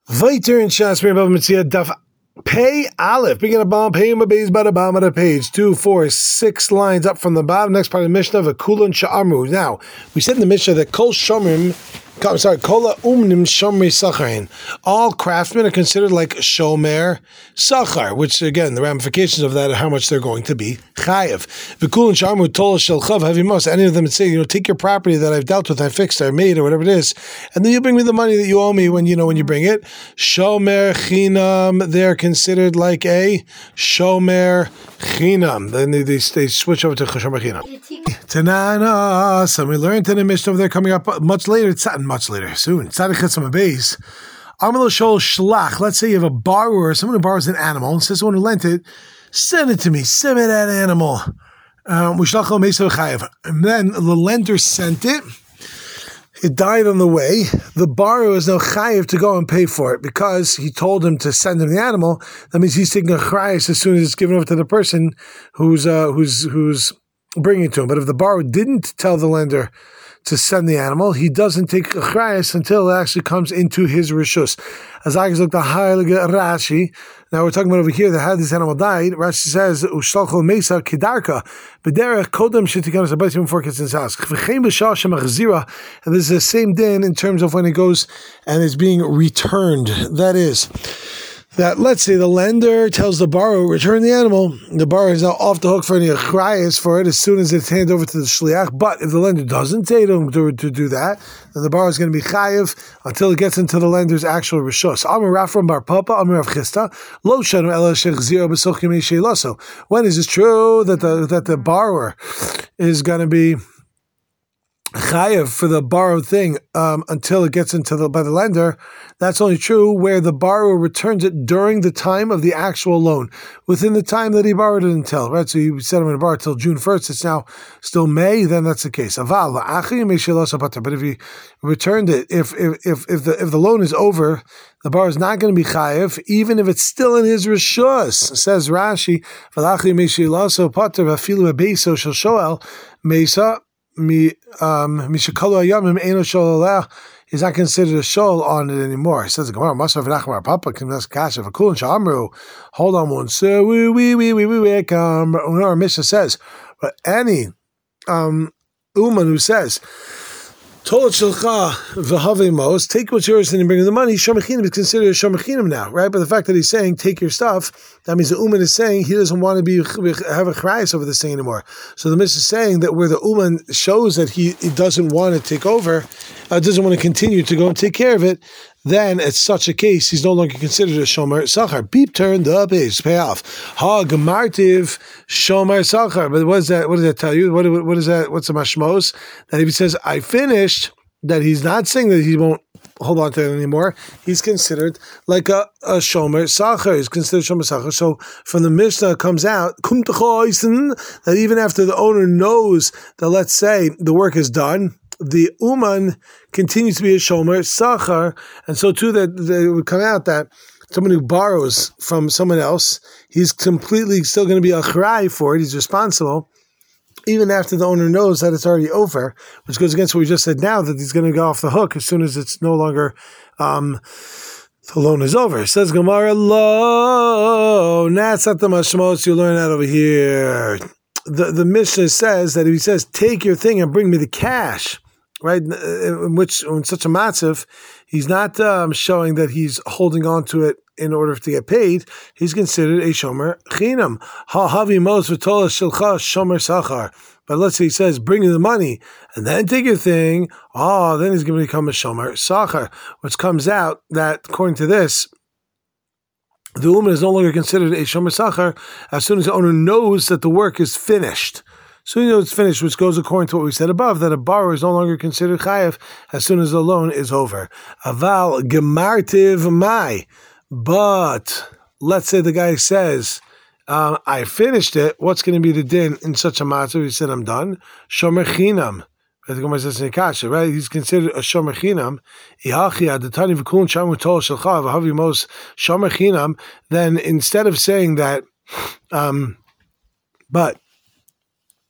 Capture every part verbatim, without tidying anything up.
Viter and Shasmir Bava Mitzia Daf Pay Aleph. Begin a bomb, pay him a base by the bottom of the page. Two, four, six lines up from the bottom. Next part of the Mishnah, Vakulan Sha'amru. Now, we said in the Mishnah that Kol Shomrim, I'm sorry, Kola Umnim Shomri Sacharin. All craftsmen are considered like Shomer Sachar, which again, the ramifications of that are how much they're going to be Chayev. Vakulan Sha'amru Tol Shel Chav Havimos. Any of them would say, you know, take your property that I've dealt with, I fixed, I made, or whatever it is, and then you bring me the money that you owe me when you know when you bring it. Shomer Chinam, they're considered like a Shomer Chinam. Then they, they, they switch over to Shomer Chinam. Tanana, so we learned in the Mishnah they're coming up much later. It's not much later, soon. Tzaddik Chetzam Beis. Amalo Shol Shlach. Let's say you have a borrower, someone who borrows an animal, and says someone who lent it, send it to me, send me that animal. Um, and then the lender sent it. It died on the way. The borrower is now chayiv to go and pay for it because he told him to send him the animal. That means he's taking a chayis as soon as it's given over to the person who's uh, who's who's bringing it to him. But if the borrower didn't tell the lender to send the animal, he doesn't take a chayis until it actually comes into his rishus. As I look the Heilige Rashi. Now we're talking about over here that how this animal died. Rashi says, "Ushtalchol mesa kedarka b'derech kodem shetikanos abayim before it gets in his house." V'chein b'shal shemachzira, and this is the same din in terms of when it goes and is being returned. That is, that let's say the lender tells the borrower return the animal. The borrower is now off the hook for any achrayas for it as soon as it's handed over to the shliach. But if the lender doesn't say to him to, to do that, then the borrower is going to be chayiv until it gets into the lender's actual rishos. Amar Rafram Bar Papa, Amar Rav Chisda, Lo Shanu Ela Shechziro B'Soch Yemei Sheilaso. When is it true that the that the borrower is going to be chayev for the borrowed thing um, until it gets into the by the lender? That's only true where the borrower returns it during the time of the actual loan, within the time that he borrowed it until, right? So you said I'm going to borrow until June first, it's now still May, then that's the case. But if he returned it, if if if, if the if the loan is over, the borrower is not going to be chayev, even if it's still in his rishus. Says Rashi, Mesa Mi um Mishakalu Ayamim Eno Shol is not considered a shol on it anymore. He says the Gemara Masav Nachmar Papa Kimnas Kasha Vakul and Shamru. Hold on one. So we we we we we we come. Our Mishnah says, but any um Uman who says Tolat Shilcha V'Havemos, take what's yours and you bring the money. Shomer is considered a Shomer now, right? But the fact that he's saying take your stuff, that means the Uman is saying he doesn't want to be have a chrayas over this thing anymore. So the Mishnah is saying that where the Uman shows that he, he doesn't want to take over, uh, doesn't want to continue to go and take care of it, then it's such a case he's no longer considered a Shomer Sachar. Beep turned the page, pay off. Ha Gemartiv Shomer Sachar. But what does that? What does that tell you? What what is that? What's the mashmos? That if he says I finished, that he's not saying that he won't hold on to it anymore. He's considered like a, a Shomer Sachar. He's considered Shomer Sachar. So from the Mishnah comes out that even after the owner knows that, let's say, the work is done, the Uman continues to be a Shomer Sachar, and so too that it would come out that someone who borrows from someone else, he's completely still going to be a Achrai for it, he's responsible, even after the owner knows that it's already over, which goes against what we just said now, that he's going to go off the hook as soon as it's no longer, um, the loan is over. It says Gemara, lo, that's not the mashmos you learn out over here. The, the Mishnah says that if he says, take your thing and bring me the cash, right, in which in such a matzav, he's not um, showing that he's holding on to it in order to get paid. He's considered a shomer chinam. Ha havi mos v'tola shilcha shomer sachar. But let's say he says, bring me the money and then take your thing. Oh, then he's going to become a shomer sachar, which comes out that according to this, the woman is no longer considered a shomer sachar as soon as the owner knows that the work is finished. So you know it's finished, which goes according to what we said above, that a borrower is no longer considered chayev as soon as the loan is over. Aval gemartiv mai. But let's say the guy says, um, I finished it. What's going to be the din in such a matter? He said, I'm done. Shomer chinam. Right? He's considered a shomer chinam. Then instead of saying that, um, but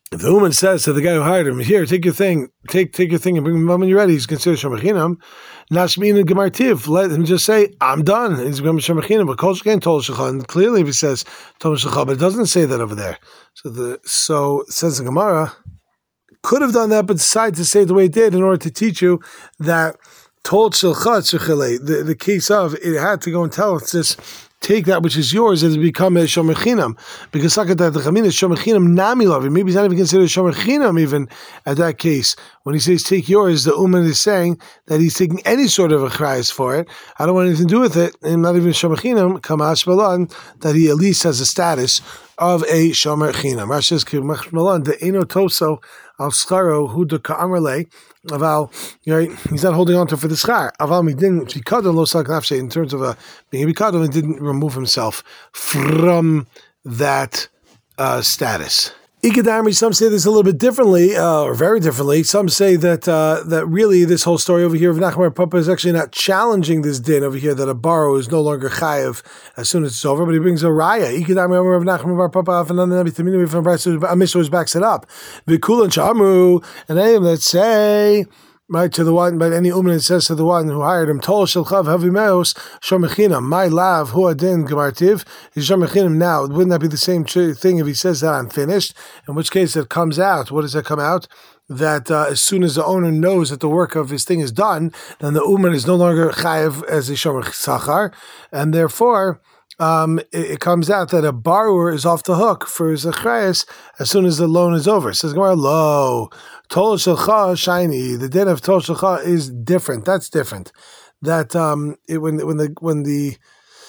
If the woman says to the guy who hired him, "Here, take your thing, take take your thing, and bring him home when you're ready," he's considered shomachinam. Nashmin and Gemartiv, let him just say, "I'm done." He's become shomachinam. But Kol Sheken Tol Shecha, and clearly, if he says Tol Shecha, but it doesn't say that over there. So the so it says the Gemara could have done that, but decided to say it the way it did in order to teach you that Tol Shecha Tzechele, the the case of it had to go and tell us this. Take that which is yours and become a shomachinam, because sakat the chamin is shomachinam namilov. Maybe he's not even considered shomachinam even at that case. When he says take yours, the uman is saying that he's taking any sort of a chrayas for it. I don't want anything to do with it, and not even shomachinam. Kamash balan, that he at least has a status of a shomachinam. Rashi says kamash balan the eno toso al scharo hu de ka'amrle. Aval, right? He's not holding on to it for the schar. Aval midin chikadon lo sak nafshe, in terms of a being bikadon, and didn't remove himself from that uh, status. Ikadami, some say this a little bit differently, uh, or very differently. Some say that uh, that really this whole story over here of Nachman Papa is actually not challenging this din over here, that a borrow is no longer chayev as soon as it's over, but he brings a raya. Ikadami of Nachman Papa, Afananabi from Amisha backs it up. Vikulan Chamu, and any of them that say, right, to the one, but any uman says to the one who hired him, Tol Shelchav Havimeos Shomachinam, my lav huadin Gemartiv is Shomachinam now. Wouldn't that be the same thing if he says that I'm finished? In which case it comes out. What does that come out? That uh, as soon as the owner knows that the work of his thing is done, then the uman is no longer chayev as a Shomach Sachar, and therefore Um, it, it comes out that a borrower is off the hook for his achrayas as soon as the loan is over. It says Gemara, lo, Tol Shelcha shiny. The din of Tol Shelcha is different. That's different. That um, it, when when the when the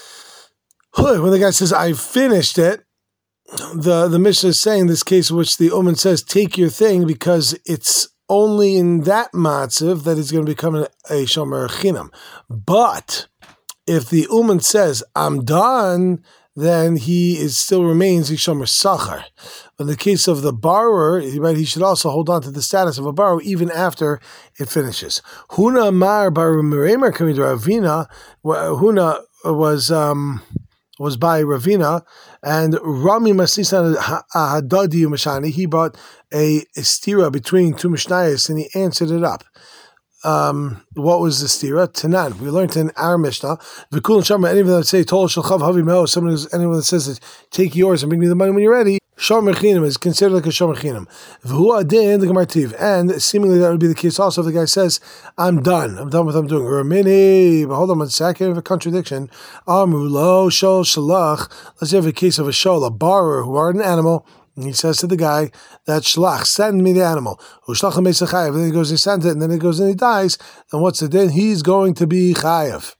when the guy says I finished it, the the Mishnah is saying this case in which the Uman says take your thing, because it's only in that matzav that it's going to become a, a shomer chinam. But if the uman says, I'm done, then he is still remains Yishomer Sachar. In the case of the borrower, right, he should also hold on to the status of a borrower even after it finishes. Huna Mar Bar Meremer coming to Ravina. Huna was um, was by Ravina, and Rami Masisan Hadadi Mashani, he brought a, a stira between two Mishnayos and he answered it up. Um, what was the stira? Tanan. We learned in our Mishnah. V'kul and Shama, anyone that say Tol Shalchav Havi Meo, someone who's anyone that says that take yours and bring me the money when you're ready. Shomer Chinam is considered like a Shomer Chinam. V'hu Adin the Gemartiv, and seemingly that would be the case also if the guy says, "I'm done. I'm done with what I'm doing." Ramini, but hold on one second, of a contradiction. Amru lo shol shalach. Let's have a case of a shol, a borrower who borrowed an animal. And he says to the guy that shlach, send me the animal. And then he goes, he sends it, and then he goes and he dies. And what's the din? He's going to be chayav.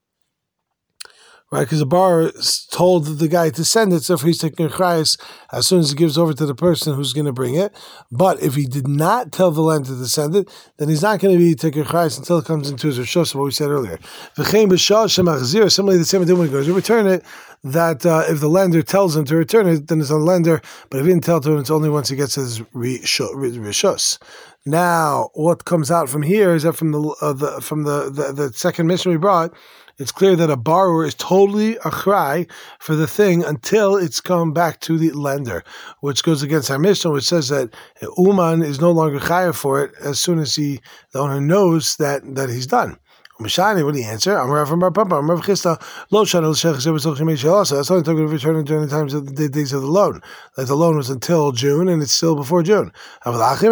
Right? Because the borrower told the guy to send it, so if he's taking a chayas as soon as he gives over to the person who's going to bring it. But if he did not tell the lender to send it, then he's not going to be taking a chayas until it comes into his rishos, what we said earlier. Similarly, the same thing when he goes to return it, that uh, if the lender tells him to return it, then it's on the lender. But if he didn't tell to him, it's only once he gets his rishos. Now, what comes out from here is that from the uh, the from the, the the second mission we brought, it's clear that a borrower is totally achrai for the thing until it's come back to the lender, which goes against our Mishnah, which says that Uman is no longer chayav for it as soon as he the owner knows that that he's done. Mishani, what do you answer? I'm Rav from Bar Papa. I'm Rav Chista. Lo Shadol Shech Zebus Chimei also. That's only talking about returning during the times of the days of the loan. Like the loan was until June, and it's still before June. But if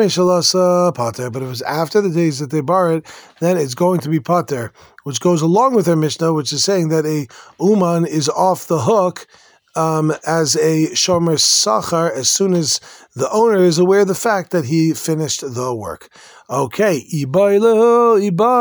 it was after the days that they borrowed, then it's going to be pater, which goes along with our Mishnah, which is saying that a uman is off the hook um, as a shomer sachar as soon as the owner is aware of the fact that he finished the work. Okay, Ibailu,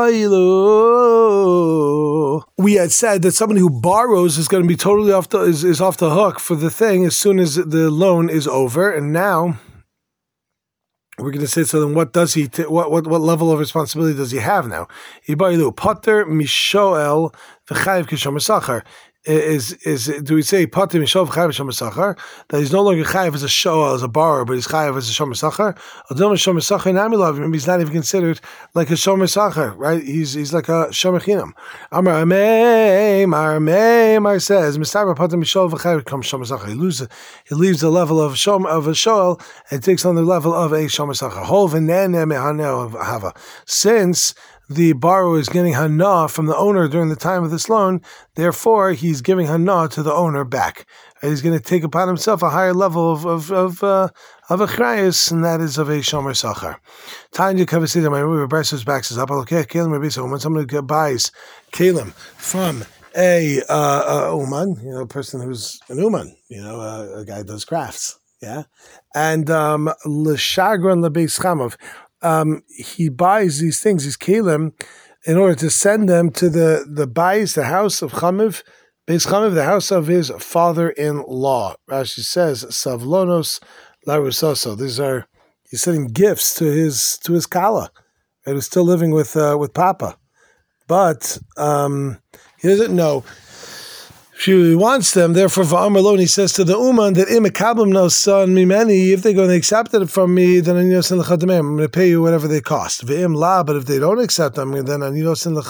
Ibailu. We had said that somebody who borrows is going to be totally off the is, is off the hook for the thing as soon as the loan is over, and now we're going to say, so then what does he, t- what, what what level of responsibility does he have now? Ibailu, Potter Mishoel V'chayiv Kishomer Sachar. Is is do we say patim shov chayav shomer sachar, that he's no longer chayav as a show as a borrower, but he's chayav as a shomer sachar? Adam shomer sachar namilav. Maybe he's not even considered like a shomer sachar, right? He's he's like a shomer chinam. Amar amei mar amei mar says mistaber patim shov chayav comes shomer sachar. He loses he leaves the level of shom of a shoel and takes on the level of a shomer sachar. Hol v'nene mehanel of hava. Since the borrower is getting hana from the owner during the time of this loan, therefore he's giving hana to the owner back. He's going to take upon himself a higher level of of of, uh, of a chrayas, and that is of a shomer sachar. Tanya Kavasida, my movie Bryce's backs is up. Okay, Kalim Rabisa, when somebody buys Kalim from a uh, a uman, you know, a person who's an uman, you know, a, a guy who does crafts, yeah, and um, l'shagran lebeis chamav. Um, he buys these things, these kelim, in order to send them to the the bais, the house of Chamiv, Beis Chamiv, the house of his father-in-law. Rashi says, Savlonos larusoso. These are he's sending gifts to his to his kala, and who's still living with uh, with Papa, but um, he doesn't know. She wants them, therefore, Va'amalon, he says to the Uman that im ekablim no son mimeni, if they're going to accept it from me, then I'm going to pay you whatever they cost. Ve'im la, but if they don't accept them, then I'm going to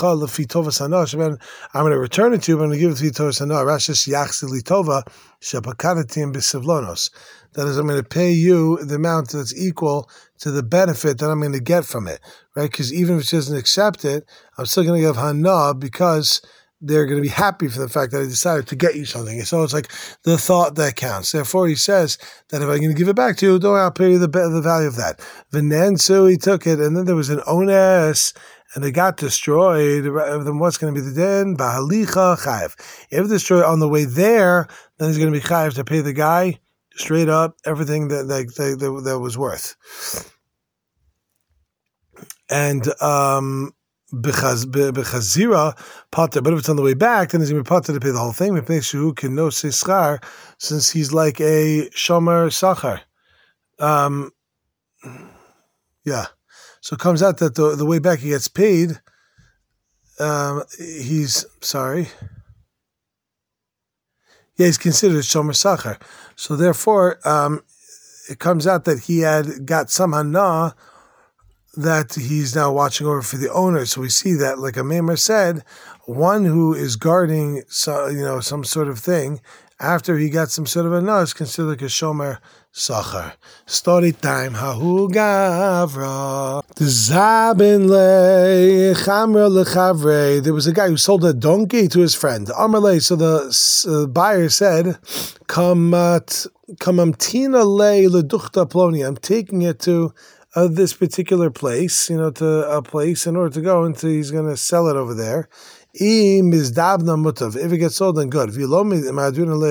return it to you, I'm going to give it to you tovas hana. Rashish yachsi li tova shapakanatim b'sivlonos. That is, I'm going to pay you the amount that's equal to the benefit that I'm going to get from it, right? Because even if she doesn't accept it, I'm still going to give hana because they're going to be happy for the fact that I decided to get you something. So it's like the thought that counts. Therefore, he says that if I'm going to give it back to you, don't I'll pay you the the value of that. V'nen, so he took it, and then there was an ones, and it got destroyed. Then what's going to be the din? Bahalicha chayiv. If destroyed on the way there, then he's going to be chayiv to pay the guy straight up everything that that, that, that was worth. And um. Bechazira potter, but if it's on the way back, then he's going to be potter to pay the whole thing. Since he's like a shomer sachar, um, yeah. So it comes out that the the way back he gets paid. Um, he's sorry. Yeah, he's considered shomer sachar. So therefore, um, it comes out that he had got some hana that he's now watching over for the owner. So we see that, like a Maimer said, one who is guarding, so, you know, some sort of thing, after he got some sort of a no, is considered like a shomer sachar. Story time. Hahu gavra. Zabin le chamra lechavre. There was a guy who sold a donkey to his friend. Amarle. So the uh, buyer said, "Kamat kamamtina le leduchta ploni." I'm taking it to of this particular place, you know, to a place in order to go into, he's going to sell it over there. If it gets sold, then good. If you loan me, I'm not able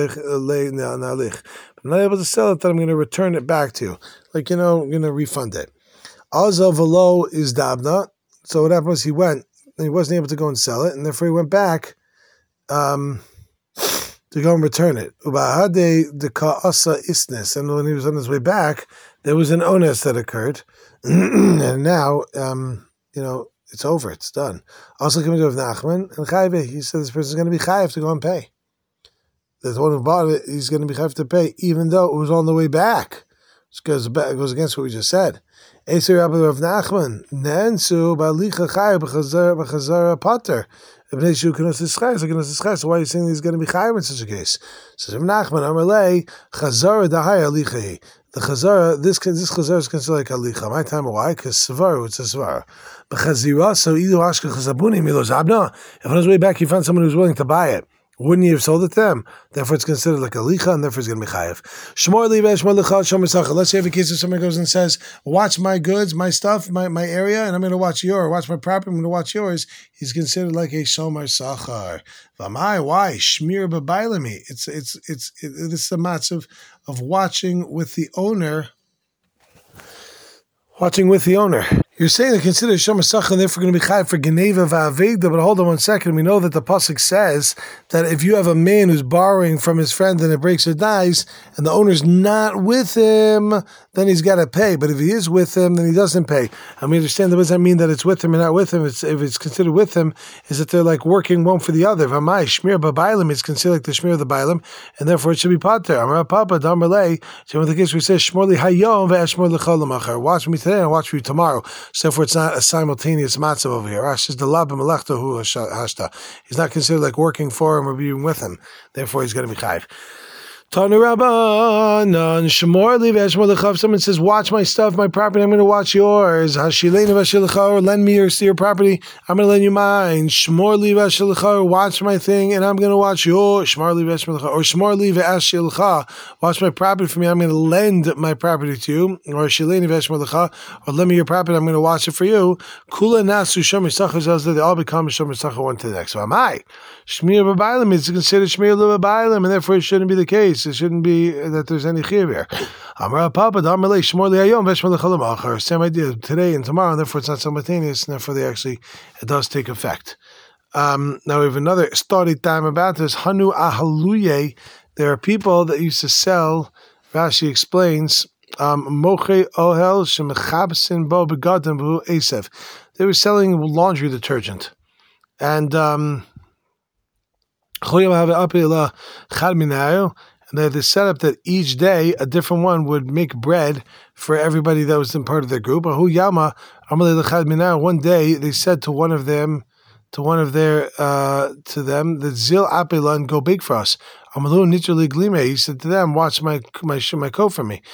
to sell it, then I'm going to return it back to you. Like, you know, I'm going to refund it. Also, velo is dabna. So what happened was he went, and he wasn't able to go and sell it, and therefore he went back um, to go and return it. And when he was on his way back, there was an onus that occurred, and now, um, you know, it's over, it's done. Also, coming to Rav Nachman, and Chayve, he said this person is going to be chayiv to go and pay. The one who bought it, he's going to be chayiv to pay, even though it was on the way back. It goes, it goes against what we just said. Eser Rabbi Rav Nachman, Nansu, Balicha Chayiv, B'chazara Pater. So why are you saying he's going to be chayiv in such a case? Says Rav Nachman, Amalei, Chazara Dahai Alichahi. The chazara, this this chazara is considered like alicha. My time, why? Because svar, it's a svar. But chazira, so ilu ashka chazabuni milo zabna. If on his way back he found someone who's willing to buy it, wouldn't he have sold it to them? Therefore, it's considered like alicha, and therefore it's going to be chayiv. Shmor liva shmor lecha shomer sachar. Let's say you have a case of someone goes and says, "Watch my goods, my stuff, my, my area, and I'm going to watch your. Watch my property, I'm going to watch yours." He's considered like a shomer sachar. V'amai, why shmir b'bailami? It's it's it's it, it's a matzav of watching with the owner. Watching with the owner. You're saying to consider Shomer Sachar and therefore going to be Chai for Geneva Va'aveda, but hold on one second. We know that the pasuk says that if you have a man who's borrowing from his friend and it breaks or dies, and the owner's not with him, then he's got to pay. But if he is with him, then he doesn't pay. And we understand that what does that mean that it's with him and not with him? It's, if it's considered with him, is that they're like working one for the other. If Amai Shmir B'Bailim is considered like the Shmir of the Bailim, and therefore it should be Pater. Amar Papa Damarlei. So in the case we say Shmorli Hayom ve'Shmor L'Cholamachar. Watch me today and watch me tomorrow. So therefore it's not a simultaneous matzav over here. Rashi says the lab melechta hu hashta. He's not considered like working for him or being with him. Therefore he's going to be chayv. Tanu Rabbanan Shemor Li ve'Shmor L'Chav. Someone says, watch my stuff, my property, I'm going to watch yours. Hashileinu v'Hashil L'Chor, lend me your, your property, I'm going to lend you mine. Shemor Li ve'Hashil L'Chor, watch my thing, and I'm going to watch yours. Shemor Li ve'Hashil L'Chor, or Shemor Li ve'Hashil L'Chor, watch my property for me, I'm going to lend my property to you. Or Hashileinu ve'Hashil L'Chor, or lend me your property, I'm going to watch it for you. Kula Nasu Shomer Sachar, says that they all become Shomer Sachar one to the next. So am I. Shmir B'Bailim is considered Shmir B'Bailim, and therefore it shouldn't be the case. It shouldn't be that there's any chiyuv here. Amar Papa, Damarlei, Shmor Li Hayom, ve'Shmor L'Cholamachar. Same idea, today and tomorrow, and therefore it's not simultaneous, and therefore they actually, it does take effect. Um, now we have another story time about this. Hanu Ahaluye. There are people that used to sell, Rashi explains, Moche Ohel Shemechabsin Bo Begadim B'hu Esev. They were selling laundry detergent. And, um, and they had this setup that each day a different one would make bread for everybody that was in part of their group. One day they said to one of them, to one of their, uh, to them, that Zil Apelan, go bake for us. He said to them, watch my my my coat for me.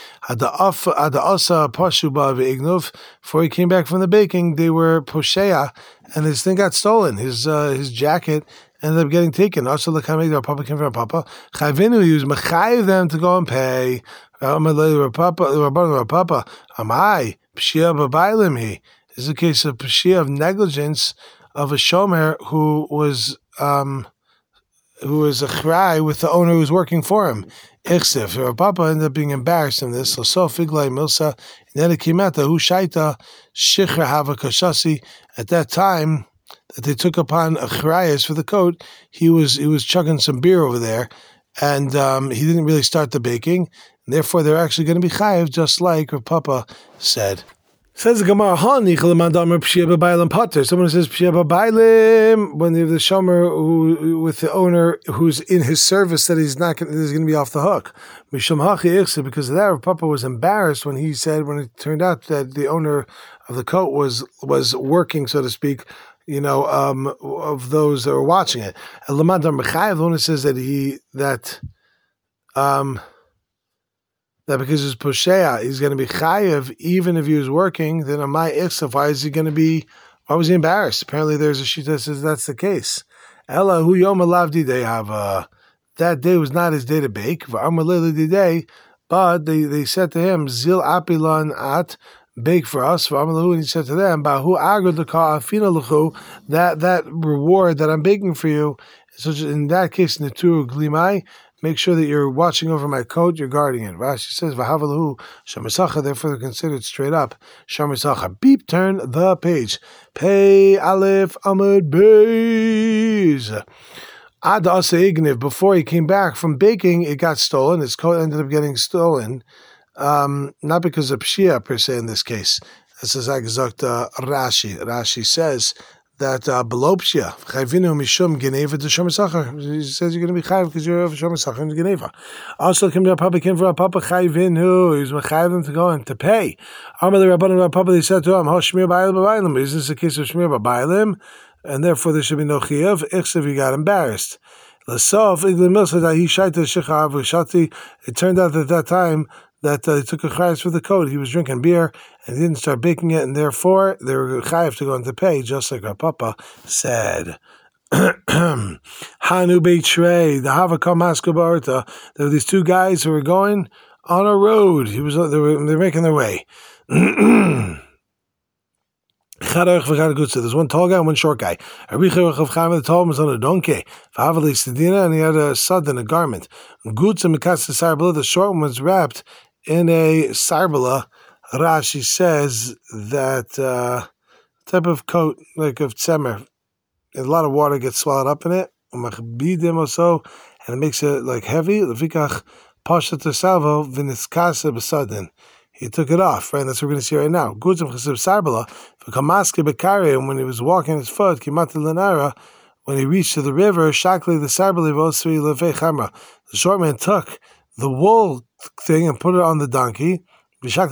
Before he came back from the baking, they were poshea, and his thing got stolen. His uh, his jacket ended up getting taken. Also, the Papa came from Papa. Chayvinu, he was mechayiv them to go and pay. Papa, Papa, am I pshia b'bailim? He this is a case of pshia of negligence of a shomer who was um. who was a chrai with the owner who was working for him. Ichsif. Rav Papa ended up being embarrassed in this. So, so figlai milsa, nedekimata, hu shaita, shichra hava kashasi. At that time, that they took upon a chrayas for the coat, he was he was chugging some beer over there, and um, he didn't really start the baking. And therefore, they're actually going to be chayiv, just like Rav Papa said. Says the Gemara, someone says Pshia B'Bailim when they have the shomer who, with the owner who's in his service that he's not he's going to be off the hook. Because of that, Papa was embarrassed when he said, when it turned out that the owner of the coat was was working, so to speak, you know, um, of those that were watching it. And the owner says that he that um. that because it's Poshea, he's going to be chayiv even if he was working, then on my Ichsaf, why is he going to be, why was he embarrassed? Apparently there's a shita that says that's the case. Ella hu yom alavdi they have, uh, that day was not his day to bake, day, but they, they said to him, Zil apilan at, bake for us, and he said to them, Bahu that that reward that I'm baking for you, so in that case, Netu Glimai, make sure that you're watching over my coat, you're guarding it. Rashi says, V'havalahu Shamasacha, therefore they're considered straight up. Shamasacha, beep, turn the page. Pei Aleph Amud Beis. Ad Asa Igniv, before he came back from baking, it got stolen. His coat ended up getting stolen, um, not because of Pshia per se in this case. This is Agazakt uh, Rashi. Rashi says, that uh, below Pshia, Chayvinu Mishum Geneva to Shomer Sachar. He says you're going to be Chayv because you're of Shomer Sachar and Geneva. Also, came to our Papa, came from our Papa Chayvinu. He was Chayv them to go and to pay. Amar the Rabbanan Rav Papa, they said to him, Ho Shmir B'Bailim B'Bailim. Is this a case of Shmir B'Bailim? And therefore there should be no Chiyav. Ichsev, he got embarrassed. Lasof, Igli Milsa, that he shaita Shechav Shati. It turned out that at that time, that uh, they took a chayv for the coat. He was drinking beer and he didn't start baking it, and therefore they were chayv to go into pay, just like our Papa said. Hanu Beit Shrei, the Havakam Haskabarta. There were these two guys who were going on a road. He was they were they were making their way. There's one tall guy and one short guy. The tall one was on a donkey, and he had a sud in a garment. The short one was wrapped in a sarbala, Rashi says that uh, type of coat, like of tzemer, a lot of water gets swallowed up in it, and it makes it like heavy. He took it off, right? That's what we're going to see right now. And when he was walking his foot, when he reached to the river, the short man took the wool thing and put it on the donkey. He took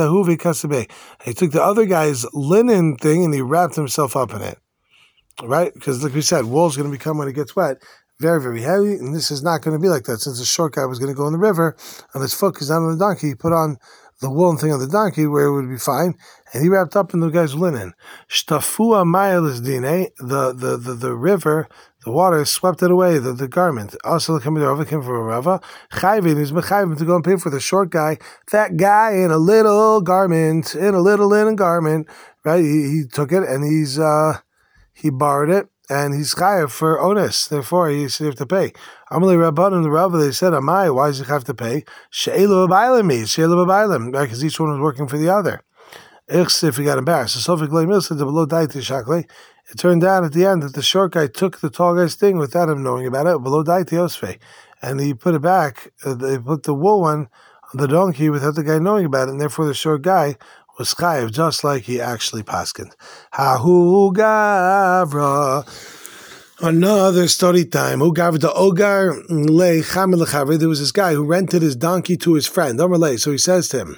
the other guy's linen thing and he wrapped himself up in it. Right? Because like we said, wool's going to become, when it gets wet, very, very heavy, and this is not going to be like that. Since the short guy was going to go in the river, and his foot is down on the donkey, he put on the woolen thing on the donkey where it would be fine, and he wrapped up in the guy's linen. Shtafua mayel dine, the the the the river, the water swept it away, the, the garment. Also, the coming over came from a Rava. Chayvin is mechayvin to go and pay for the short guy, that guy in a little garment, in a little linen garment, right? He, he took it and he's uh he borrowed it. And he's chayav for onus, therefore he should have to pay. Amalei Rabban and the Rava, they said, Amai, why does he have to pay? She'elu b'baylim means, She'elu b'baylim, right, because each one was working for the other. If he got embarrassed. So Sofik Leimil said, below daiti shakli. It turned out at the end that the short guy took the tall guy's thing without him knowing about it, below daiti osfe. And he put it back, uh, they put the wool one on the donkey without the guy knowing about it, and therefore the short guy was chayiv, just like he actually paskined. Hahu gavra. Another story time. Who gavra the ogar le chamil lechavri. There was this guy who rented his donkey to his friend. So he says to him,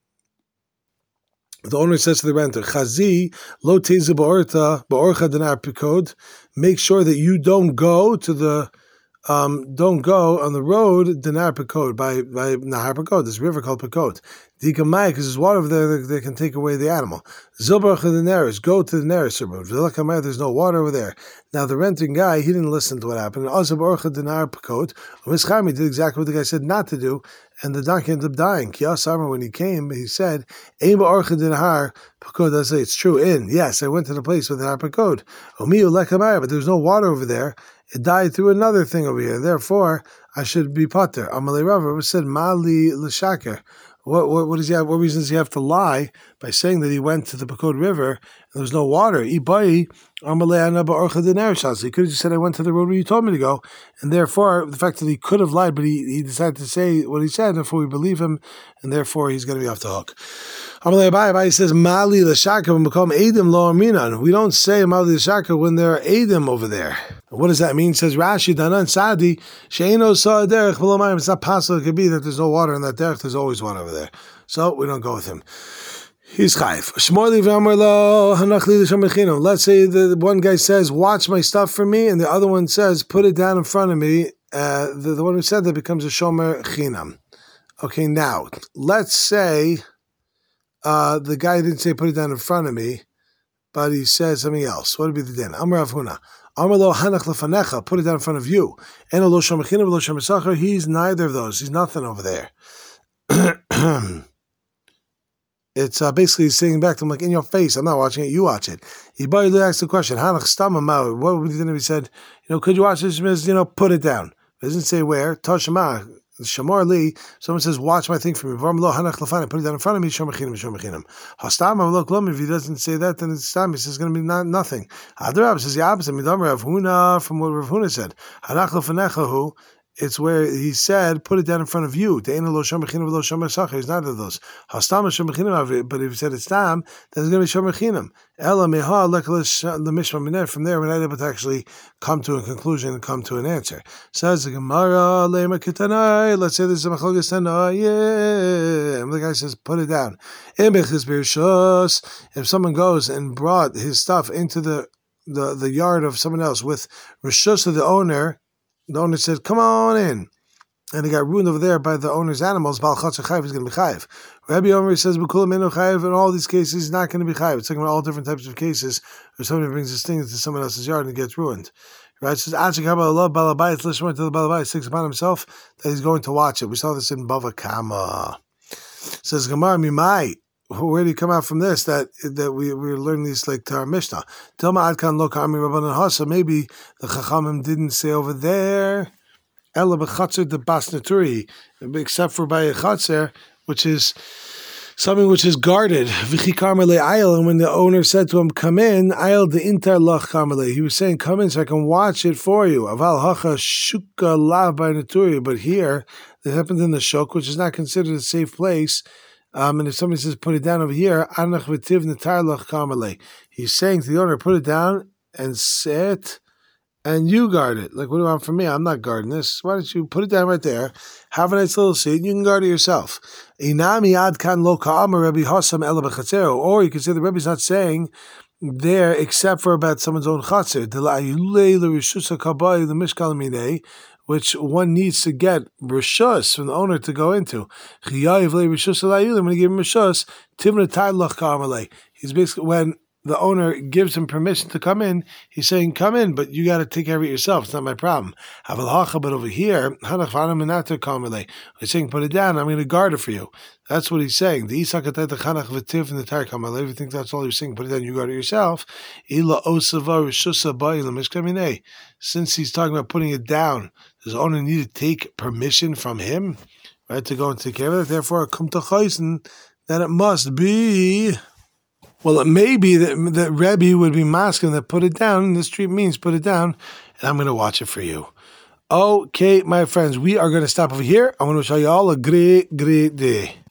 the owner says to the renter, Chazi lo teze ba'orta ba'orcha denar pikod. Make sure that you don't go to the Um, don't go on the road, Dinar Pekod, by, by Nahar Pekod, this river called Pekod. Dikamai, because there's water over there that, that can take away the animal. Zilbarach the Neres, go to the Neres road. Vilakamai, there's no water over there. Now, the renting guy, he didn't listen to what happened. Also, Baruch Dinar Pekod, Mischami did exactly what the guy said not to do, and the donkey ended up dying. Kiyasama, when he came, he said, Ein Baruch Dinar Pekod, I say, it's true, in. Yes, I went to the place with Dinar Pekod. Omiyu Lekamai, but there's no water over there. It died through another thing over here. Therefore, I should be potter. Amalei Rava said, Mali l'shaker. What what what does he have? What reasons does he have to lie by saying that he went to the Pekod River and there was no water? He could have just said, I went to the road where you told me to go, and therefore the fact that he could have lied, but he, he decided to say what he said, therefore we believe him, and therefore he's going to be off the hook. Amalei Abai says, Mali l'shaka when become Edim lo aminan. We don't say Mali l'shaka when there are Edim over there. What does that mean? Says Rashi, Danan Sadi, Sheino saw a derech below mine. It's not possible. It could be that there's no water in that derech. There's always one over there. So we don't go with him. He's chayv. Let's say the one guy says, watch my stuff for me, and the other one says, put it down in front of me. Uh, the, the one who said that becomes a shomer chinam. Okay, now, let's say uh, the guy didn't say put it down in front of me, but he says something else. What would be the din? Amar Avhuna. Amar hanach lefanecha. Put it down in front of you. And lo shomer chinam, lo shomer sachar. He's neither of those. He's nothing over there. It's uh, basically saying back to him, like, in your face, I'm not watching it, you watch it. He asked the question, what would he have said? You know, could you watch this? You know, put it down. It doesn't say where. Tashma, Shamar Li, someone says, watch my thing for me. Put it down in front of me. Hastam, if he doesn't say that, then it's time. He says it's going to be not, nothing. Adrab says the opposite. From what Rav Huna said. It's where he said, put it down in front of you. He's not of those. But if he said it's tam, then it's going to be shomer chinam. From there, we're not able to actually come to a conclusion and come to an answer. Says the Gemara, let's say this is a machlokas tanai. The guy says, put it down. If someone goes and brought his stuff into the, the, the yard of someone else with rishus of the owner, the owner said, come on in. And he got ruined over there by the owner's animals. Baal Chatzer Chayiv is going to be Chayiv. Rabbi Omer says, B'kula Menu Chayiv, in all these cases, he's not going to be Chayiv. It's talking about all different types of cases where somebody brings this thing into someone else's yard and it gets ruined. Right? It says, Achik Haba Allah Balabait, listen to the Balabait, takes upon himself that he's going to watch it. We saw this in Bava Kama. It says, Gemara Mimai. Where do you come out from this? That that we we're learning these like to our Mishnah. Telma Adkan Lo Kami Rabbanan Hasa. Maybe the Chachamim didn't say over there. Ela b'chatzer de basnaturi, except for by a chatzer, which is something which is guarded. And when the owner said to him, come in, Ayel de inter lach kamele. He was saying, come in so I can watch it for you. Aval hacha shuka lav by naturi. But here, this happened in the shuk, which is not considered a safe place. Um, and if somebody says, put it down over here, anach v'tiv netar lach kamele. He's saying to the owner, put it down and sit, and you guard it. Like, what do you want from me? I'm not guarding this. Why don't you put it down right there? Have a nice little seat. You can guard it yourself. Inami ad kan lo ka'amar Rabbi Hassam ela b'chatzero. Or you can say the Rebbe's not saying there except for about someone's own chatzer. Which one needs to get rishus from the owner to go into. When he gave him rishus, he's basically, when the owner gives him permission to come in, he's saying, come in, but you got to take care of it yourself. It's not my problem. But over here, he's saying, put it down, I'm going to guard it for you. That's what he's saying. The Isak if you think that's all he's saying, put it down, you guard it yourself. Since he's talking about putting it down, does the owner need to take permission from him, right, to go and take care of it? Therefore, come to chaysen, that it must be. Well, it may be that, that Rebbe would be masking that put it down. The street means put it down, and I'm going to watch it for you. Okay, my friends, we are going to stop over here. I want to show you all a great, great day.